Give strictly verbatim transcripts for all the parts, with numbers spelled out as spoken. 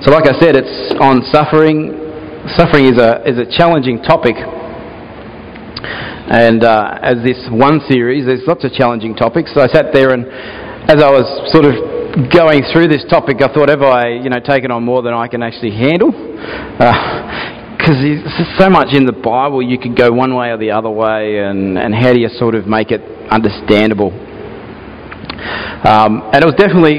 So like I said, it's on suffering. Suffering is a is a challenging topic. And uh, as this one series, there's lots of challenging topics. So I sat there and as I was sort of going through this topic, I thought, have I, you know, taken on more than I can actually handle? Because uh, there's so much in the Bible, you could go one way or the other way, and, and how do you sort of make it understandable? Um, and it was definitely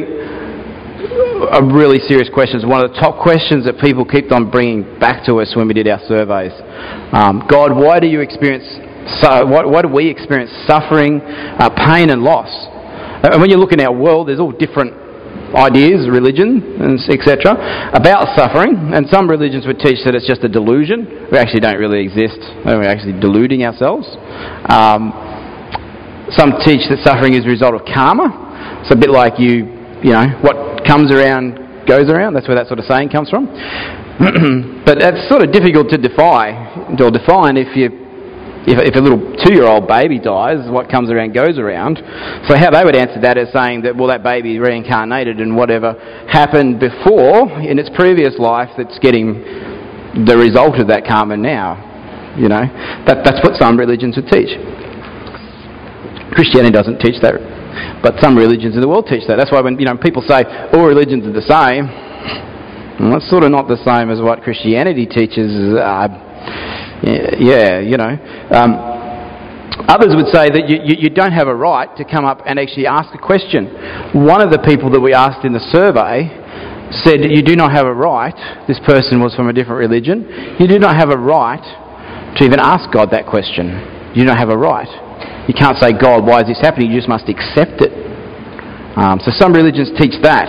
a really serious question. It's one of the top questions that people kept on bringing back to us when we did our surveys. Um, God, why do you experience so? Why, why do we experience suffering, uh, pain, and loss? And when you look in our world, there's all different ideas, religion, et cetera, about suffering. And some religions would teach that it's just a delusion. We actually don't really exist. We're actually deluding ourselves. Um, some teach that suffering is a result of karma. It's a bit like you, you know, what comes around goes around. That's where that sort of saying comes from. But that's sort of difficult to defy, or define if you If, if a little two-year-old baby dies, what comes around goes around. So how they would answer that is saying that, well, that baby reincarnated and whatever happened before in its previous life that's getting the result of that karma now. You know, that, that's what some religions would teach. Christianity doesn't teach that, but some religions in the world teach that. That's why when, you know, people say all religions are the same, well, that's sort of not the same as what Christianity teaches. Uh, Yeah, you know. Um, others would say that you, you, you don't have a right to come up and actually ask a question. One of the people that we asked in the survey said that you do not have a right, this person was from a different religion, you do not have a right to even ask God that question. You don't have a right. You can't say, God, why is this happening? You just must accept it. Um, so some religions teach that.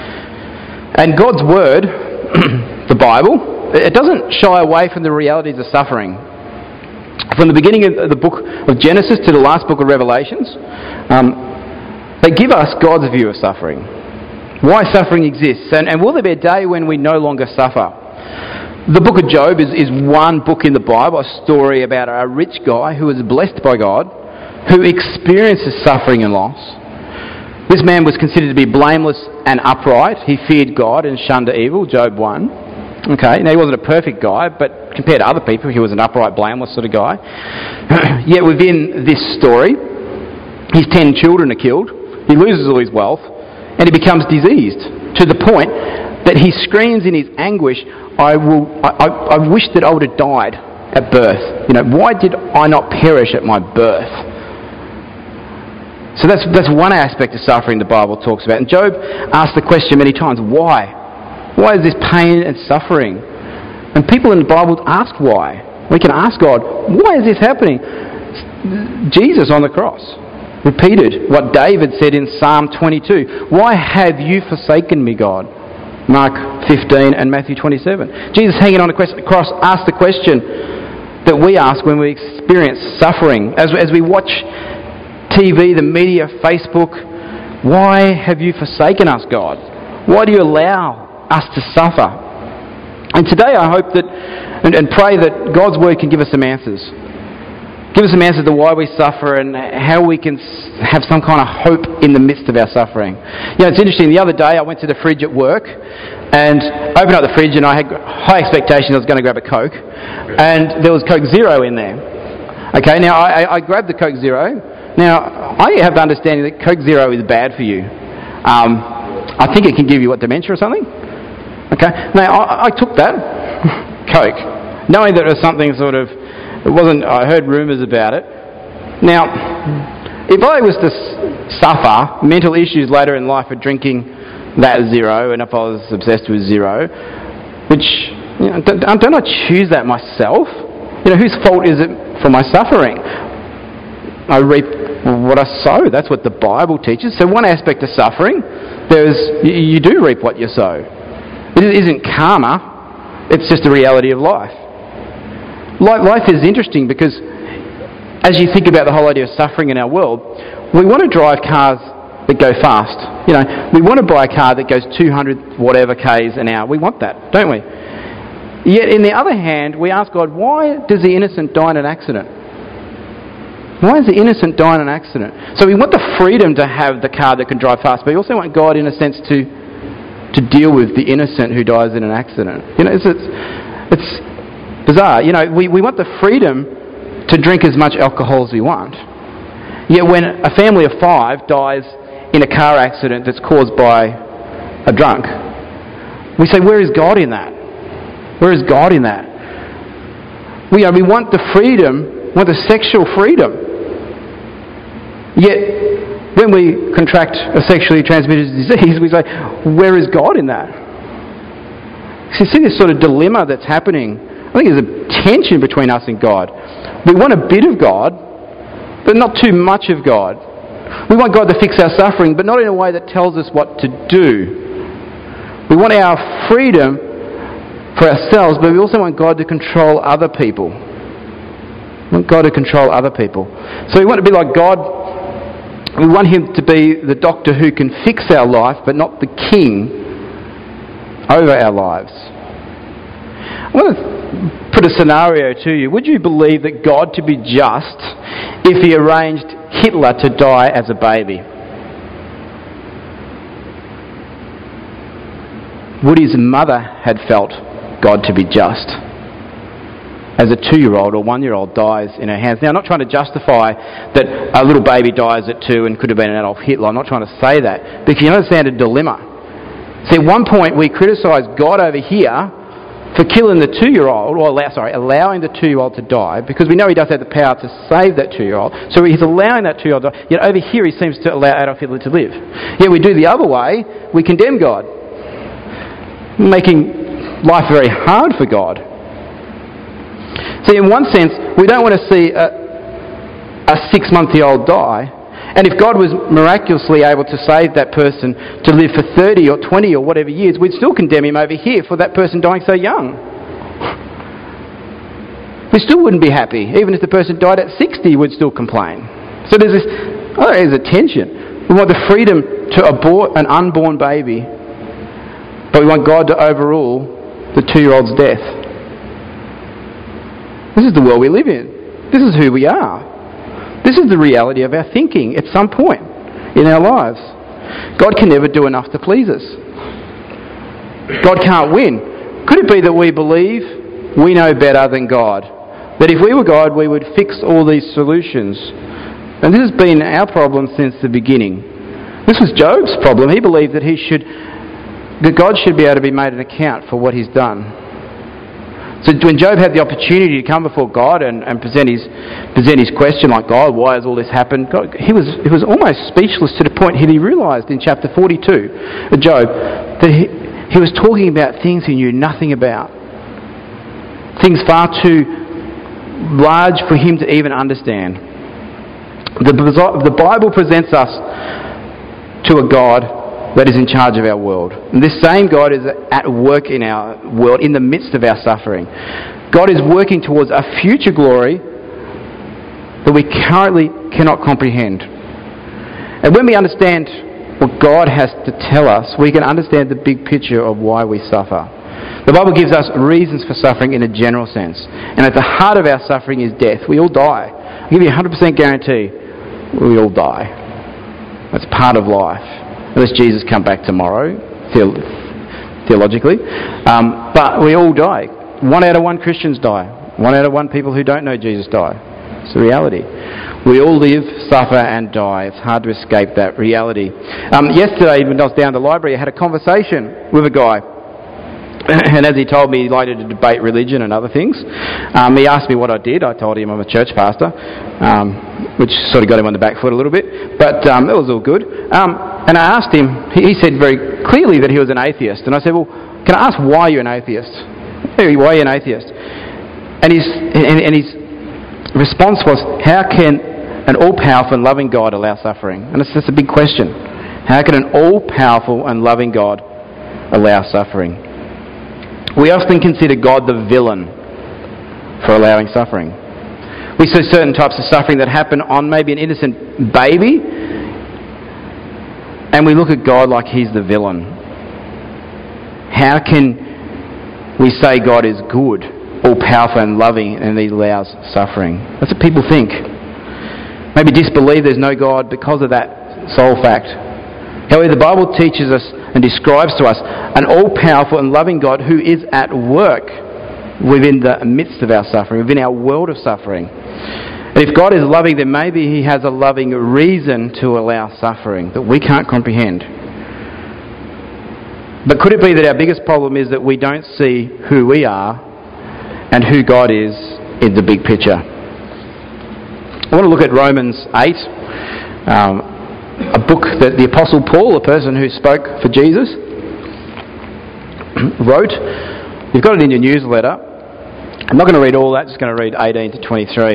And God's Word, the Bible, it doesn't shy away from the realities of suffering. From the beginning of the book of Genesis to the last book of Revelations, um, they give us God's view of suffering. Why suffering exists. And, and will there be a day when we no longer suffer? The book of Job is, is one book in the Bible, a story about a rich guy who was blessed by God, who experiences suffering and loss. This man was considered to be blameless and upright. He feared God and shunned evil, Job one. Okay, now he wasn't a perfect guy, but compared to other people, he was an upright, blameless sort of guy. Yet within this story, his ten children are killed, he loses all his wealth, and he becomes diseased, to the point that he screams in his anguish, I will, I, I, I wish that I would have died at birth. You know, why did I not perish at my birth? So that's, that's one aspect of suffering the Bible talks about. And Job asked the question many times, why? Why is this pain and suffering? And people in the Bible ask why. We can ask God, why is this happening? Jesus on the cross repeated what David said in Psalm twenty-two. Why have you forsaken me, God? Mark fifteen and Matthew twenty-seven. Jesus hanging on the cross asked the question that we ask when we experience suffering. As, as we watch T V, the media, Facebook, why have you forsaken us, God? Why do you allow us to suffer? And today I hope that and, and pray that God's Word can give us some answers. Give us some answers to why we suffer and how we can have some kind of hope in the midst of our suffering. You know, it's interesting, the other day I went to the fridge at work and opened up the fridge and I had high expectations I was going to grab a Coke, and there was Coke Zero in there. Okay, now I, I grabbed the Coke Zero. Now, I have the understanding that Coke Zero is bad for you. Um, I think it can give you, what, dementia or something? Okay, now I, I took that Coke, knowing that it was something sort of, it wasn't, I heard rumours about it. Now, if I was to suffer mental issues later in life for drinking that Zero, and if I was obsessed with Zero, which, you know, don't, don't I choose that myself? You know, whose fault is it for my suffering? I reap what I sow. That's what the Bible teaches. So one aspect of suffering, there's you, you do reap what you sow. It isn't karma, it's just the reality of life. Life is interesting because as you think about the whole idea of suffering in our world, we want to drive cars that go fast. You know, we want to buy a car that goes two hundred whatever k's an hour. We want that, don't we? Yet in the other hand, we ask God, why does the innocent die in an accident? Why is the innocent die in an accident? So we want the freedom to have the car that can drive fast, but we also want God, in a sense, to to deal with the innocent who dies in an accident. You know, it's, it's, it's bizarre. You know, we, we want the freedom to drink as much alcohol as we want. Yet when a family of five dies in a car accident that's caused by a drunk, we say, where is God in that? Where is God in that? We, you know, we want the freedom, we want the sexual freedom. Yet when we contract a sexually transmitted disease, we say, where is God in that? So you see this sort of dilemma that's happening. I think there's a tension between us and God. We want a bit of God, but not too much of God. We want God to fix our suffering, but not in a way that tells us what to do. We want our freedom for ourselves, but we also want God to control other people. We want God to control other people. So we want to be like God. We want him to be the doctor who can fix our life, but not the king over our lives. I want to put a scenario to you. Would you believe that God to be just if he arranged Hitler to die as a baby? Would his mother had felt God to be just as a two-year-old or one-year-old dies in her hands? Now, I'm not trying to justify that a little baby dies at two and could have been an Adolf Hitler. I'm not trying to say that. But you understand a dilemma. See, at one point we criticise God over here for killing the two-year-old, or allow, sorry, allowing the two-year-old to die, because we know he does have the power to save that two-year-old. So he's allowing that two-year-old to die. Yet over here he seems to allow Adolf Hitler to live. Yet we do the other way. We condemn God, making life very hard for God. See, in one sense, we don't want to see a, a six-month-old die, and if God was miraculously able to save that person to live for thirty or twenty or whatever years, we'd still condemn him over here for that person dying so young. We still wouldn't be happy. Even if the person died at sixty, we'd still complain. So there's this, oh, there's a tension. We want the freedom to abort an unborn baby, but we want God to overrule the two-year-old's death. This is the world we live in. This is who we are. This is the reality of our thinking at some point in our lives. God can never do enough to please us. God can't win. Could it be that we believe we know better than God? That if we were God, we would fix all these solutions? And this has been our problem since the beginning. This was Job's problem. He believed that he should, that God should be able to be made an account for what he's done. So when Job had the opportunity to come before God and, and present his present his question, like, God, why has all this happened? God, he was he was almost speechless to the point that he realised in chapter forty-two of Job that he, he was talking about things he knew nothing about. Things far too large for him to even understand. The, the Bible presents us to a God that is in charge of our world. And this same God is at work in our world, in the midst of our suffering. God is working towards a future glory that we currently cannot comprehend. And when we understand what God has to tell us, we can understand the big picture of why we suffer. The Bible gives us reasons for suffering in a general sense. And at the heart of our suffering is death. We all die. I'll give you a one hundred percent guarantee we all die. That's part of life. Unless Jesus come back tomorrow, theologically. Um, but we all die. One out of one Christians die. One out of one people who don't know Jesus die. It's the reality. We all live, suffer and die. It's hard to escape that reality. Um, yesterday, when I was down at the library, I had a conversation with a guy. And as he told me, he liked to debate religion and other things. Um, he asked me what I did. I told him I'm a church pastor, um, which sort of got him on the back foot a little bit. But um, that was all good. Um, and I asked him, he, he said very clearly that he was an atheist. And I said, well, can I ask why you're an atheist? Hey, why are you an atheist? And his, and, and his response was, how can an all-powerful and loving God allow suffering? And it's just a big question. How can an all-powerful and loving God allow suffering? We often consider God the villain for allowing suffering. We see certain types of suffering that happen on maybe an innocent baby, and we look at God like he's the villain. How can we say God is good, all-powerful and loving, and he allows suffering? That's what people think. Maybe disbelieve there's no God because of that sole fact. However, the Bible teaches us and describes to us an all-powerful and loving God who is at work within the midst of our suffering, within our world of suffering. And if God is loving, then maybe he has a loving reason to allow suffering that we can't comprehend. But could it be that our biggest problem is that we don't see who we are and who God is in the big picture? I want to look at Romans eight, um, a book that the Apostle Paul, a person who spoke for Jesus, wrote. You've got it in your newsletter. I'm not going to read all that, just going to read eighteen to twenty-three.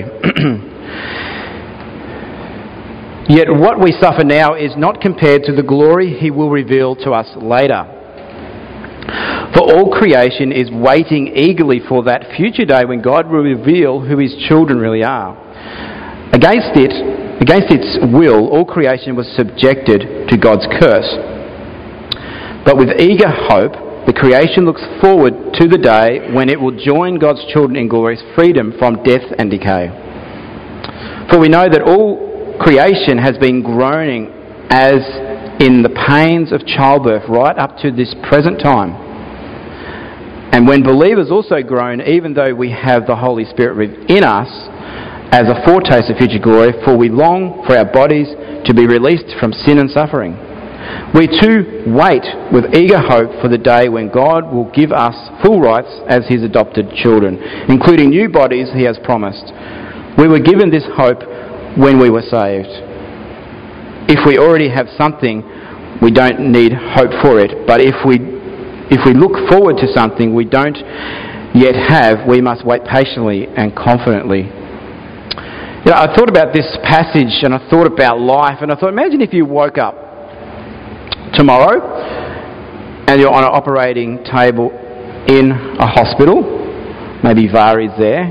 Yet what we suffer now is not compared to the glory he will reveal to us later. For all creation is waiting eagerly for that future day when God will reveal who his children really are. Against it, against its will, all creation was subjected to God's curse. But with eager hope, the creation looks forward to the day when it will join God's children in glorious freedom from death and decay. For we know that all creation has been groaning as in the pains of childbirth right up to this present time. And when believers also groan, even though we have the Holy Spirit within us as a foretaste of future glory, for we long for our bodies to be released from sin and suffering. We too wait with eager hope for the day when God will give us full rights as his adopted children, including new bodies he has promised. We were given this hope when we were saved. If we already have something, we don't need hope for it. But if we if we look forward to something we don't yet have, we must wait patiently and confidently. You know, I thought about this passage and I thought about life, and I thought, imagine if you woke up tomorrow and you're on an operating table in a hospital, maybe Vari's there,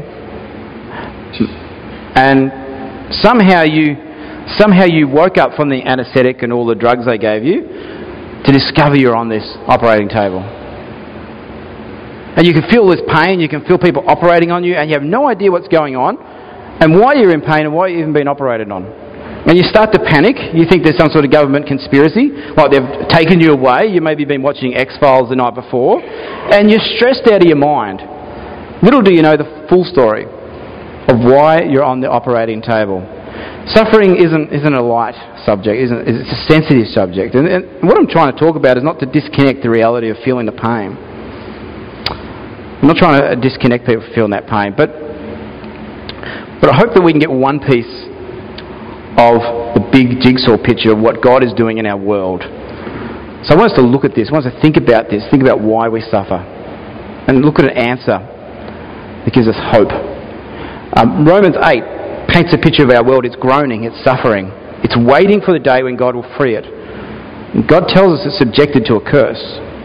and somehow you somehow you woke up from the anaesthetic and all the drugs they gave you to discover you're on this operating table. And you can feel this pain, you can feel people operating on you, and you have no idea what's going on and why you're in pain and why you've even been operated on. And you start to panic. You think there's some sort of government conspiracy, like they've taken you away. You maybe been watching X-Files the night before, and you're stressed out of your mind. Little do you know the full story of why you're on the operating table. Suffering isn't isn't a light subject, isn't it? It's a sensitive subject. And, and what I'm trying to talk about is not to disconnect the reality of feeling the pain. I'm not trying to disconnect people from feeling that pain, but but I hope that we can get one piece of the big jigsaw picture of what God is doing in our world. So I want us to look at this, I want us to think about this, think about why we suffer, and look at an answer that gives us hope. Um, Romans eight paints a picture of our world. It's groaning, it's suffering, it's waiting for the day when God will free it. And God tells us it's subjected to a curse.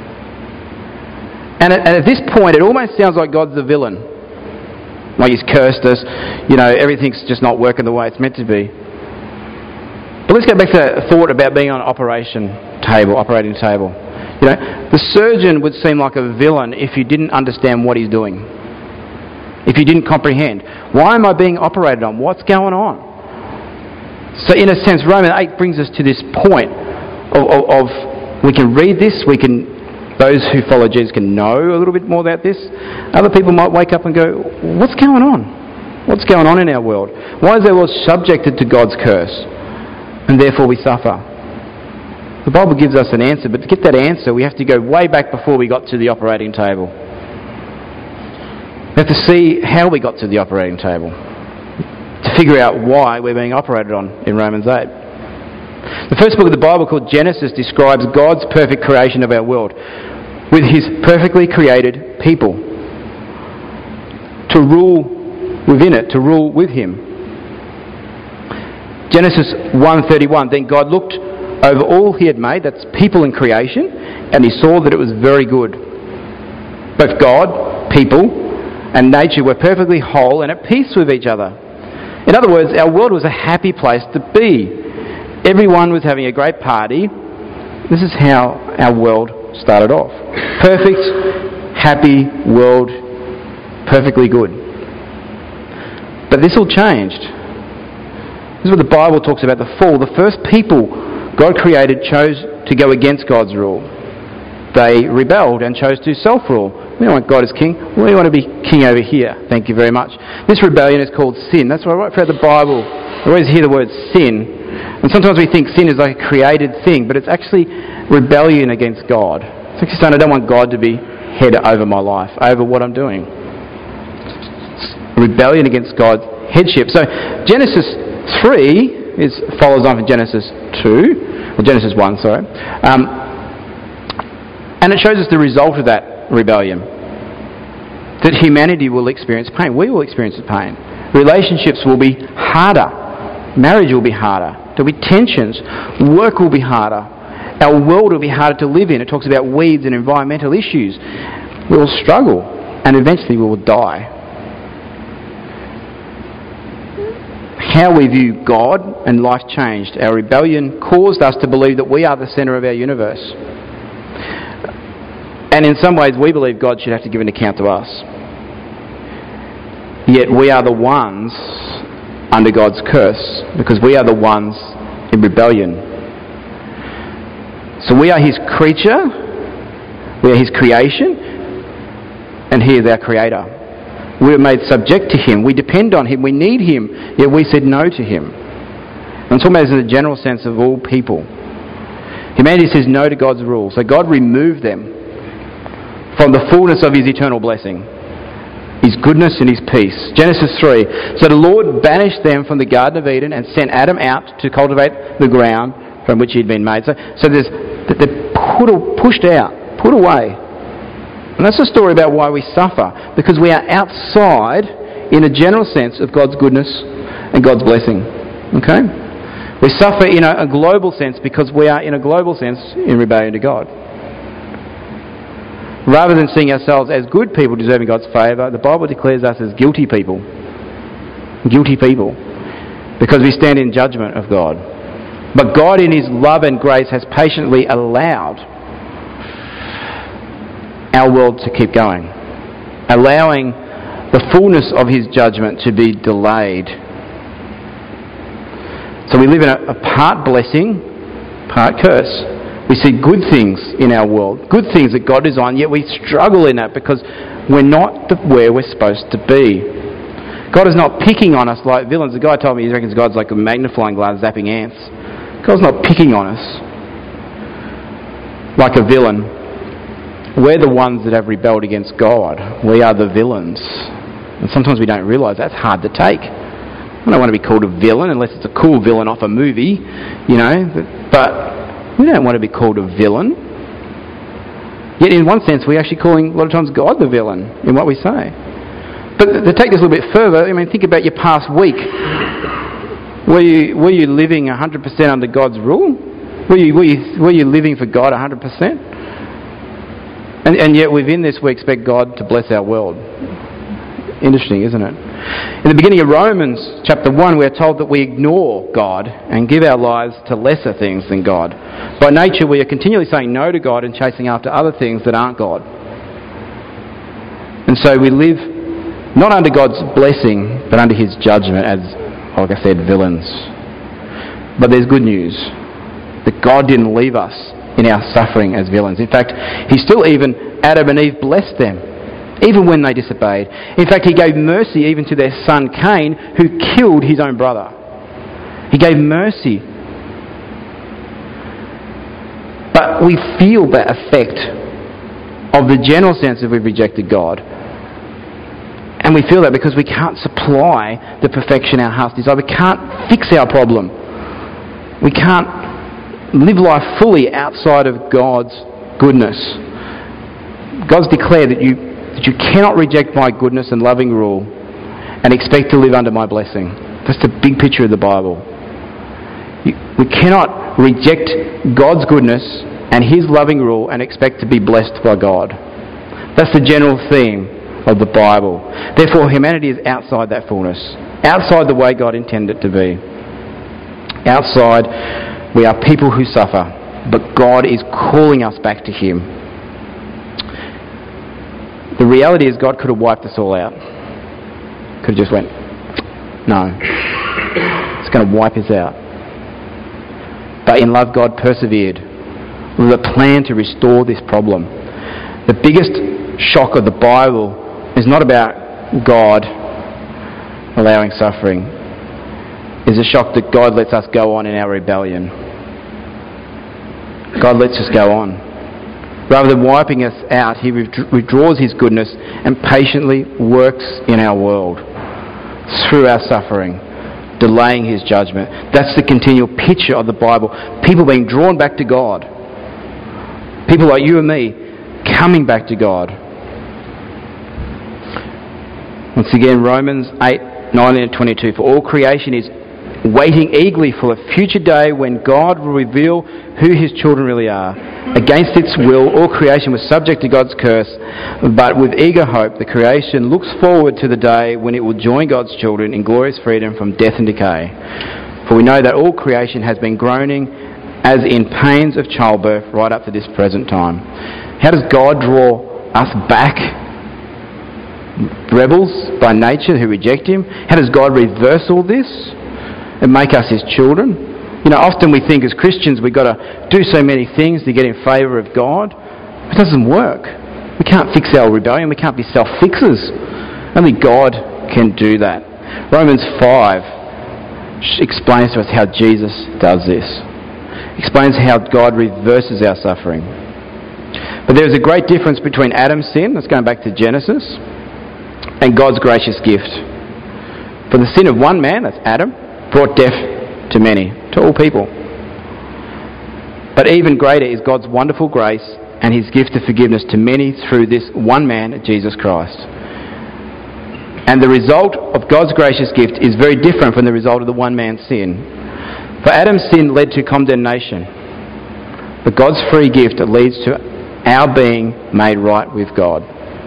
And at, and at this point, it almost sounds like God's the villain. Like he's cursed us, you know, everything's just not working the way it's meant to be. But let's go back to that thought about being on an operation table, operating table. You know, the surgeon would seem like a villain if you didn't understand what he's doing. If you didn't comprehend. Why am I being operated on? What's going on? So in a sense, Romans eight brings us to this point of, of, of we can read this, we can, those who follow Jesus can know a little bit more about this. Other people might wake up and go, what's going on? What's going on in our world? Why is our world subjected to God's curse? And therefore we suffer. The Bible gives us an answer, but to get that answer we have to go way back before we got to the operating table. We have to see how we got to the operating table to figure out why we're being operated on in Romans eight. The first book of the Bible, called Genesis, describes God's perfect creation of our world with his perfectly created people to rule within it, to rule with him. Genesis one thirty-one, then God looked over all he had made, that's people in creation, and he saw that it was very good. Both God, people, and nature were perfectly whole and at peace with each other. In other words, our world was a happy place to be. Everyone was having a great party. This is how our world started off. Perfect, happy world, perfectly good. But this all changed. This is what the Bible talks about, the fall. The first people God created chose to go against God's rule. They rebelled and chose to self-rule. We don't want God as king. We want to be king over here. Thank you very much. This rebellion is called sin. That's why right throughout the Bible, we always hear the word sin. And sometimes we think sin is like a created thing, but it's actually rebellion against God. It's actually saying, I don't want God to be head over my life, over what I'm doing. Rebellion against God's headship. So Genesis three is follows on from Genesis two, or Genesis one, sorry. Um, and it shows us the result of that rebellion. That humanity will experience pain. We will experience pain. Relationships will be harder. Marriage will be harder. There'll be tensions. Work will be harder. Our world will be harder to live in. It talks about weeds and environmental issues. We will struggle, and eventually we will die. How we view God and life changed. Our rebellion caused us to believe that we are the centre of our universe. And in some ways we believe God should have to give an account to us. Yet we are the ones under God's curse, because we are the ones in rebellion. So we are His creature, we are His creation, and He is our Creator. We are made subject to Him, we depend on Him, we need Him, yet we said no to Him. I'm talking about in the general sense of all people. Humanity says no to God's rules, so God removed them from the fullness of His eternal blessing, His goodness and His peace. Genesis three. So the Lord banished them from the Garden of Eden and sent Adam out to cultivate the ground from which he had been made. So, so there's, they're put, pushed out, put away. And that's a story about why we suffer, because we are outside, in a general sense, of God's goodness and God's blessing. Okay? We suffer in a, a global sense because we are, in a global sense, in rebellion to God. Rather than seeing ourselves as good people deserving God's favour, the Bible declares us as guilty people. Guilty people. Because we stand in judgment of God. But God in His love and grace has patiently allowed our world to keep going. Allowing the fullness of His judgment to be delayed. So we live in a, a part blessing, part curse. We see good things in our world, good things that God designed, yet we struggle in that because we're not the, where we're supposed to be. God is not picking on us like villains. The guy told me he reckons God's like a magnifying glass zapping ants. God's not picking on us like a villain. We're the ones that have rebelled against God. We are the villains. And sometimes we don't realise that's hard to take. I don't want to be called a villain unless it's a cool villain off a movie, you know, but we don't want to be called a villain. Yet in one sense we're actually calling a lot of times God the villain in what we say. But to take this a little bit further, I mean, think about your past week. Were you were you living one hundred percent under God's rule? Were you were you, were you living for God one hundred percent? And, and yet within this we expect God to bless our world. Interesting, isn't it? In the beginning of Romans chapter one, we are told that we ignore God and give our lives to lesser things than God. By nature, we are continually saying no to God and chasing after other things that aren't God. And so we live not under God's blessing, but under His judgment as, like I said, villains. But there's good news, that God didn't leave us in our suffering as villains. In fact, He still even, Adam and Eve, blessed them, even when they disobeyed. In fact, He gave mercy even to their son Cain, who killed his own brother. He gave mercy. But we feel the effect of the general sense that we've rejected God. And we feel that because we can't supply the perfection our hearts desire. We can't fix our problem. We can't live life fully outside of God's goodness. God's declared that you that you cannot reject my goodness and loving rule and expect to live under my blessing. That's the big picture of the Bible. You, we cannot reject God's goodness and His loving rule and expect to be blessed by God. That's the general theme of the Bible. Therefore, humanity is outside that fullness, outside the way God intended it to be. Outside, we are people who suffer, but God is calling us back to Him. The reality is God could have wiped us all out. Could have just went, no, it's going to wipe us out. But in love, God persevered with a plan to restore this problem. The biggest shock of the Bible is not about God allowing suffering. It's a shock that God lets us go on in our rebellion. God lets us go on. Rather than wiping us out, He withdraws His goodness and patiently works in our world through our suffering, delaying His judgment. That's the continual picture of the Bible. People being drawn back to God. People like you and me coming back to God. Once again, Romans eight, nineteen and twenty-two. For all creation is waiting eagerly for a future day when God will reveal who His children really are. Against its will, all creation was subject to God's curse, but with eager hope, the creation looks forward to the day when it will join God's children in glorious freedom from death and decay. For we know that all creation has been groaning as in pains of childbirth right up to this present time. How does God draw us back? Rebels by nature who reject Him. How does God reverse all this and make us His children? You know, often we think as Christians we've got to do so many things to get in favour of God. It doesn't work. We can't fix our rebellion. We can't be self-fixers. Only God can do that. Romans five explains to us how Jesus does this. Explains how God reverses our suffering. But there is a great difference between Adam's sin, let's go back to Genesis, and God's gracious gift. For the sin of one man, that's Adam, brought death to many, to all people. But even greater is God's wonderful grace and His gift of forgiveness to many through this one man, Jesus Christ. And the result of God's gracious gift is very different from the result of the one man's sin. For Adam's sin led to condemnation, but God's free gift leads to our being made right with God.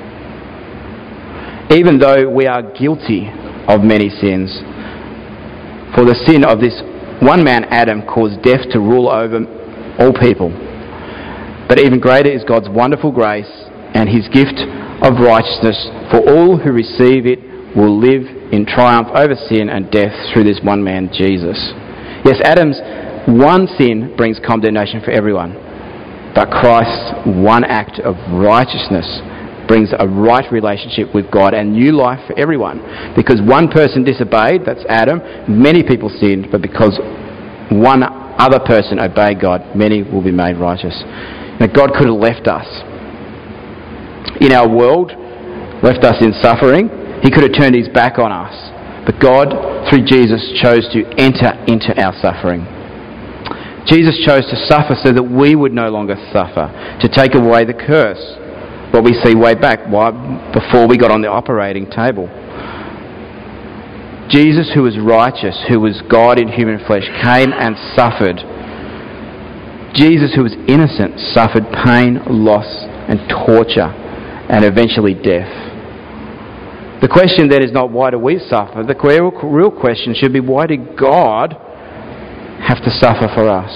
Even though we are guilty of many sins, for the sin of this one man, Adam, caused death to rule over all people. But even greater is God's wonderful grace and His gift of righteousness for all who receive it will live in triumph over sin and death through this one man, Jesus. Yes, Adam's one sin brings condemnation for everyone, but Christ's one act of righteousness brings a right relationship with God and new life for everyone. Because one person disobeyed, that's Adam, many people sinned, but because one other person obeyed God, many will be made righteous. Now, God could have left us in our world, left us in suffering. He could have turned His back on us. But God, through Jesus, chose to enter into our suffering. Jesus chose to suffer so that we would no longer suffer, to take away the curse. What we see way back, why, before we got on the operating table. Jesus, who was righteous, who was God in human flesh, came and suffered. Jesus, who was innocent, suffered pain, loss and torture and eventually death. The question then is not why do we suffer? The real question should be why did God have to suffer for us?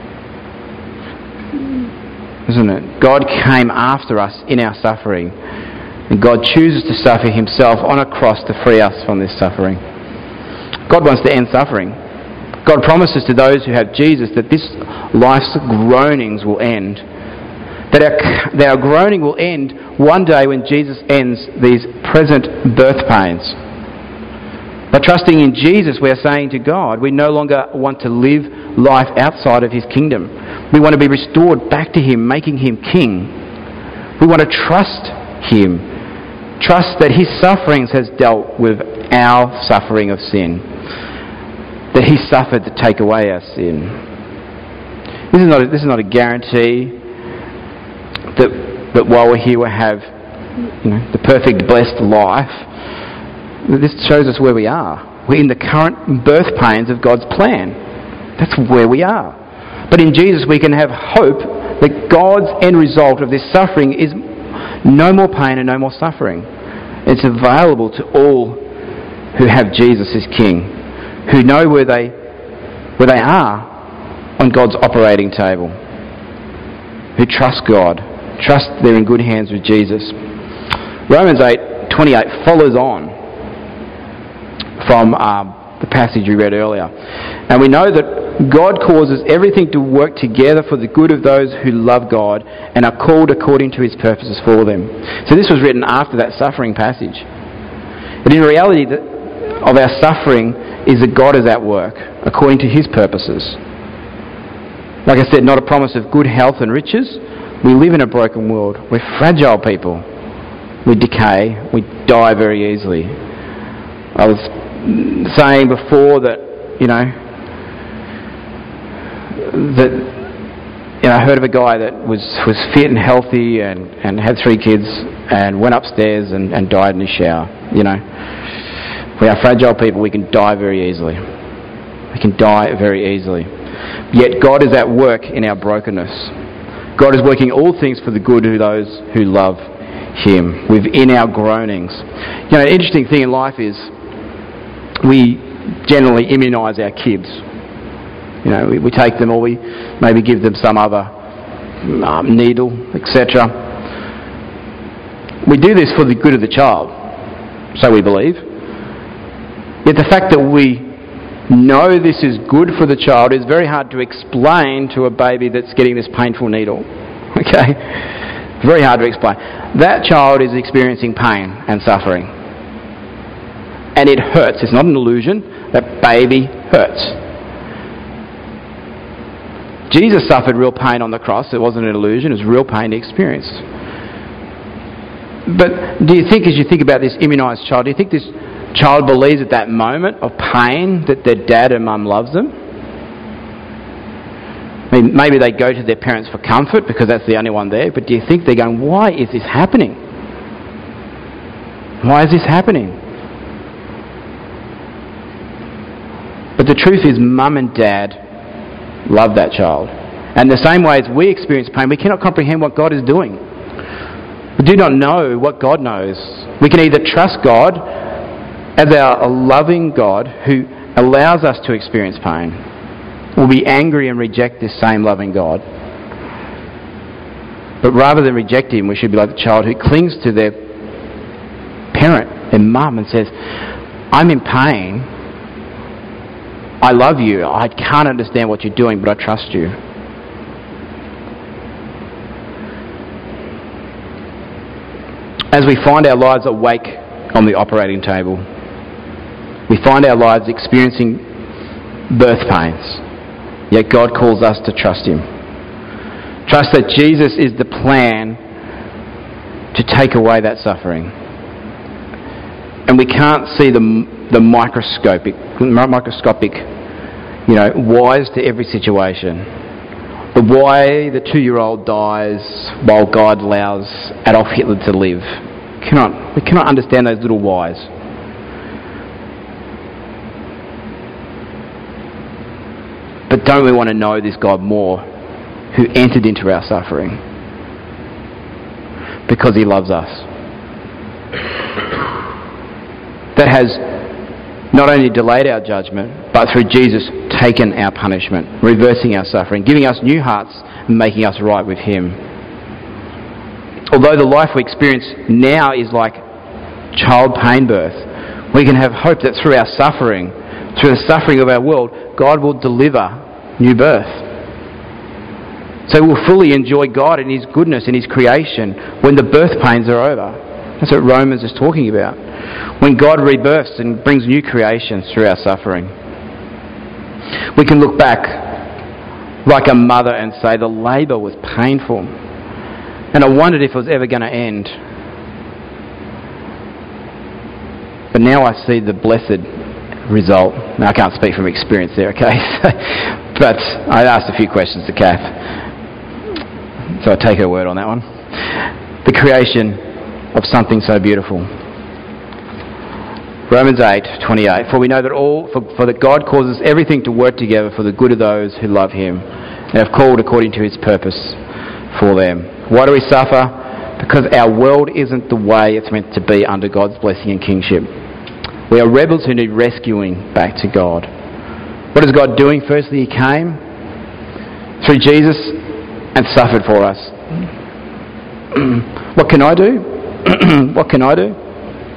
Isn't it? God came after us in our suffering. And God chooses to suffer Himself on a cross to free us from this suffering. God wants to end suffering. God promises to those who have Jesus that this life's groanings will end. That our, that our groaning will end one day when Jesus ends these present birth pains. By trusting in Jesus, we are saying to God, we no longer want to live life outside of His kingdom. We want to be restored back to Him, making Him King. We want to trust Him. Trust that His sufferings has dealt with our suffering of sin. That He suffered to take away our sin. This is not a, this is not a guarantee that, that while we're here we'll have, you know, the perfect blessed life. This shows us where we are. We're in the current birth pains of God's plan. That's where we are. But in Jesus we can have hope that God's end result of this suffering is no more pain and no more suffering. It's available to all who have Jesus as King, who know where they where they are on God's operating table, who trust God, trust they're in good hands with Jesus. Romans eight twenty-eight follows on from um, the passage we read earlier. And we know that God causes everything to work together for the good of those who love God and are called according to his purposes for them. So this was written after that suffering passage. But in reality, the, of our suffering is that God is at work according to his purposes. Like I said, not a promise of good health and riches. We live in a broken world. We're fragile people. We decay. We die very easily. I was saying before that, you know, that you know, I heard of a guy that was, was fit and healthy and, and had three kids and went upstairs and, and died in his shower. You know, we are fragile people. We can die very easily. We can die very easily. Yet God is at work in our brokenness. God is working all things for the good of those who love him, within our groanings. You know, an interesting thing in life is we generally immunise our kids. You know, we, we take them or we maybe give them some other um, needle, et cetera. We do this for the good of the child, so we believe. Yet the fact that we know this is good for the child is very hard to explain to a baby that's getting this painful needle. Okay? Very hard to explain. That child is experiencing pain and suffering. And it hurts. It's not an illusion. That baby hurts. Jesus suffered real pain on the cross. It wasn't an illusion. It was real pain he experienced. But do you think, as you think about this immunised child, do you think this child believes at that moment of pain that their dad and mum loves them? I mean, maybe they go to their parents for comfort because that's the only one there, but do you think they're going, why is this happening? Why is this happening? But the truth is, mum and dad love that child. And the same way as we experience pain, we cannot comprehend what God is doing. We do not know what God knows. We can either trust God as our loving God who allows us to experience pain, or be angry and reject this same loving God. But rather than reject him, we should be like the child who clings to their parent, their mum, and says, I'm in pain. I love you. I can't understand what you're doing, but I trust you. As we find our lives awake on the operating table, we find our lives experiencing birth pains. Yet God calls us to trust him. Trust that Jesus is the plan to take away that suffering. And we can't see the the microscopic, microscopic, you know, whys to every situation. The why the two-year-old dies while God allows Adolf Hitler to live. Cannot, we cannot understand those little whys. But don't we want to know this God more, who entered into our suffering because he loves us? That has not only delayed our judgment, but through Jesus taken our punishment, reversing our suffering, giving us new hearts and making us right with him. Although the life we experience now is like child pain birth, we can have hope that through our suffering, through the suffering of our world, God will deliver new birth. So we'll fully enjoy God and his goodness and his creation when the birth pains are over. That's what Romans is talking about. When God rebirths and brings new creations through our suffering. We can look back like a mother and say the labour was painful. And I wondered if it was ever going to end. But now I see the blessed result. Now I can't speak from experience there, okay? But I asked a few questions to Kath. So I take her word on that one. The creation of something so beautiful. Romans eight twenty-eight. For we know that all, for, for that God causes everything to work together for the good of those who love him and have called according to his purpose for them. Why do we suffer? Because our world isn't the way it's meant to be under God's blessing and kingship. We are rebels who need rescuing back to God. What is God doing? Firstly, he came through Jesus and suffered for us. What can I do? What can I do?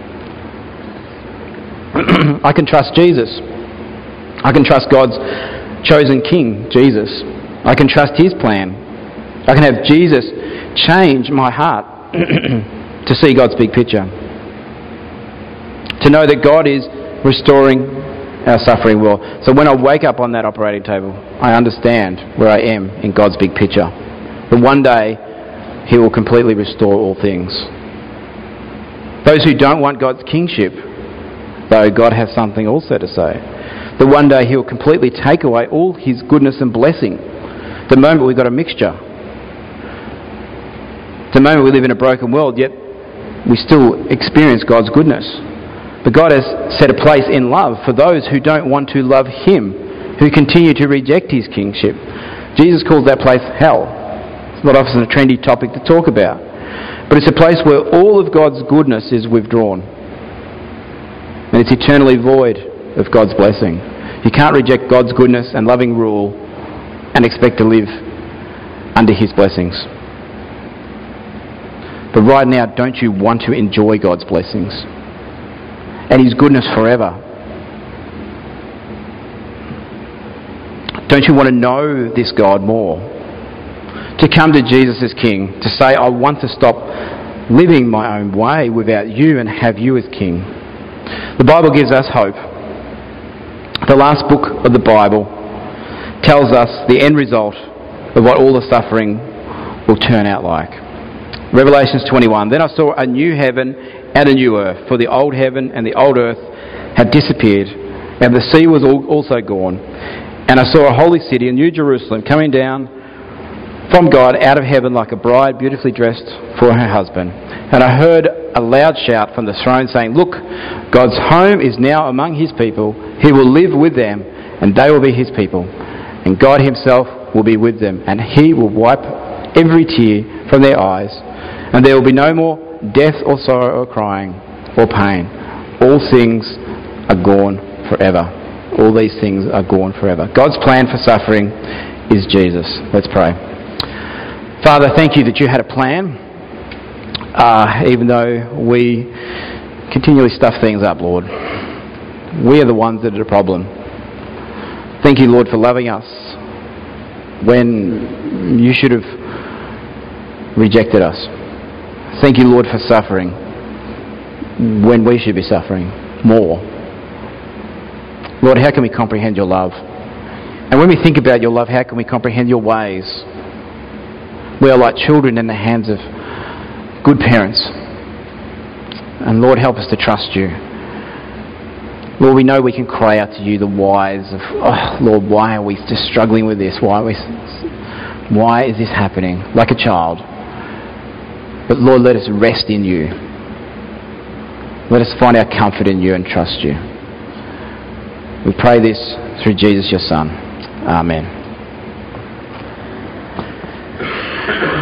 I can trust Jesus. I can trust God's chosen king, Jesus. I can trust his plan. I can have Jesus change my heart to see God's big picture. To know that God is restoring our suffering world. So when I wake up on that operating table, I understand where I am in God's big picture. That one day he will completely restore all things. Those who don't want God's kingship, though, God has something also to say. That one day he will completely take away all his goodness and blessing. The moment we've got a mixture. The moment we live in a broken world, yet we still experience God's goodness. But God has set a place in love for those who don't want to love him, who continue to reject his kingship. Jesus calls that place hell. It's not often a trendy topic to talk about. But it's a place where all of God's goodness is withdrawn. And it's eternally void of God's blessing. You can't reject God's goodness and loving rule and expect to live under his blessings. But right now, don't you want to enjoy God's blessings and his goodness forever? Don't you want to know this God more? To come to Jesus as King, to say, I want to stop living my own way without you and have you as King. The Bible gives us hope. The last book of the Bible tells us the end result of what all the suffering will turn out like. Revelations twenty-one, then I saw a new heaven and a new earth, for the old heaven and the old earth had disappeared, and the sea was also gone. And I saw a holy city, a new Jerusalem, coming down from God out of heaven like a bride beautifully dressed for her husband. And I heard a loud shout from the throne saying, look, God's home is now among his people. He will live with them, and they will be his people. And God himself will be with them, and he will wipe every tear from their eyes. And there will be no more death or sorrow or crying or pain. All things are gone forever. All these things are gone forever. God's plan for suffering is Jesus. Let's pray. Father, thank you that you had a plan, uh, even though we continually stuff things up, Lord. We are the ones that are the problem. Thank you, Lord, for loving us when you should have rejected us. Thank you, Lord, for suffering when we should be suffering more. Lord, how can we comprehend your love? And when we think about your love, how can we comprehend your ways? We are like children in the hands of good parents. And Lord, help us to trust you. Lord, we know we can cry out to you the whys of, oh, Lord, why are we just struggling with this? Why are we, why is this happening? Like a child. But Lord, let us rest in you. Let us find our comfort in you and trust you. We pray this through Jesus, your Son. Amen.